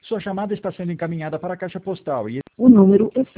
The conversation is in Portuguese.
Sua chamada está sendo encaminhada para a caixa postal e O número está